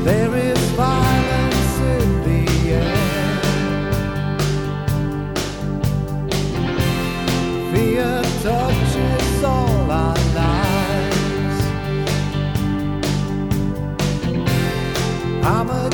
There is violence in the air. Fear touches all our lives. I'm a